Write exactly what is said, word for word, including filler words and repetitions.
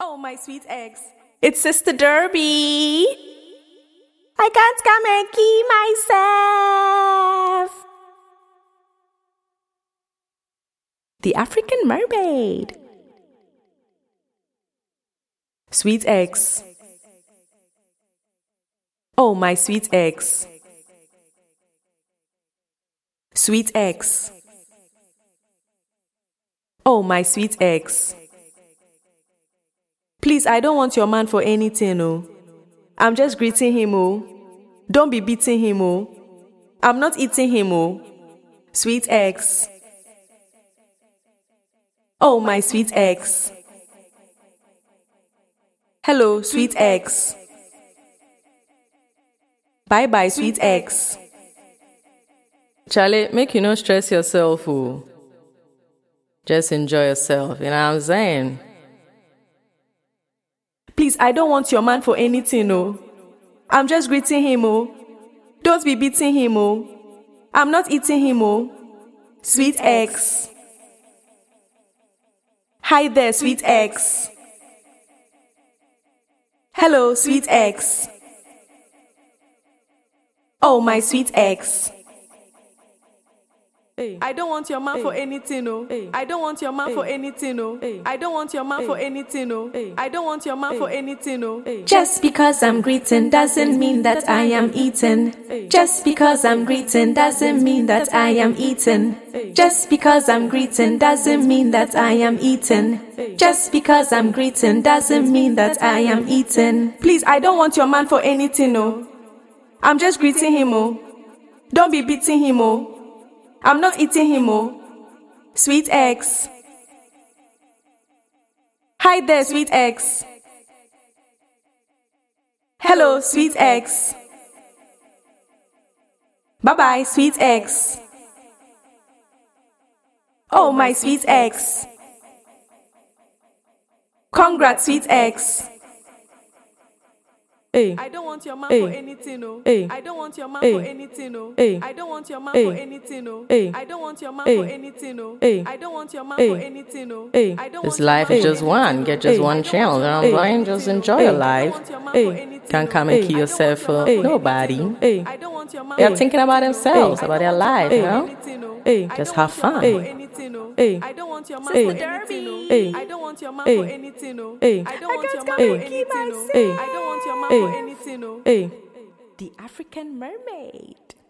Oh, my sweet eggs. It's Sister Derby. I can't come and keep myself. The African Mermaid. Sweet eggs. Oh, my sweet eggs. Sweet eggs. Oh, my sweet eggs. Please, I don't want your man for anything, oh. I'm just greeting him, oh. Don't be beating him, oh. I'm not eating him, oh. Sweet eggs. Oh, my sweet eggs. Hello, sweet eggs. Bye-bye, sweet eggs. Charlie, make you not stress yourself, oh. Just enjoy yourself, you know what I'm saying? Please, I don't want your man for anything, oh. I'm just greeting him, oh. Don't be beating him, oh. I'm not eating him, oh. Sweet eggs. Hi there, sweet eggs. Hello, sweet eggs. Oh, my sweet eggs. Hey. I don't want your man Hey. for anything, no. Hey. I don't want your man Hey. for anything, no. Hey. I don't want your man Hey. for anything, no. Hey. I don't want your man Hey. for anything, no. Hey. Just because I'm greeting doesn't mean that I am eating. Hey. Just because I'm greeting doesn't mean that I am eating. Hey. Just because I'm greeting doesn't mean that I am eating. Hey. Just because I'm greeting doesn't mean that I am eating. Please, I don't want your man for anything, no. I'm just greeting him, oh. Don't be beating him, oh. I'm not eating him, oh. Sweet eggs. Hi there, sweet eggs. Hello, sweet eggs. Bye-bye, sweet eggs. Oh, my sweet eggs. Congrats, sweet eggs. Hey. I don't want your man Hey. for anything, no. Hey. I don't want your man Hey. for anything, no. Hey. I don't want your man Hey. for anything, no. Hey. I don't want your man Hey. for anything, no. Hey. I don't want your man Hey. for anything, no. Hey. I don't This want your life man is for just anything, one. no. Get just Hey. one I don't channel. want You know your what man I'm for saying? Just anything, enjoy no. your I don't life. want your man Hey. for anything, Can't no. come and Hey. kill I don't yourself want your man for for nobody. anything, no. Hey. I don't want your man They're for thinking about anything, no. themselves, Hey. about I their don't want your life, man you for know? anything, no. Hey. I Just don't have want your man fun. for anything, no. Hey. I don't want your man Hey. for anything, no. Hey. I don't want your man Hey. for anything, no. Hey. I don't want your man Hey. for anything, no. Hey. I don't want your man Hey. for anything, no. Hey. The African Mermaid.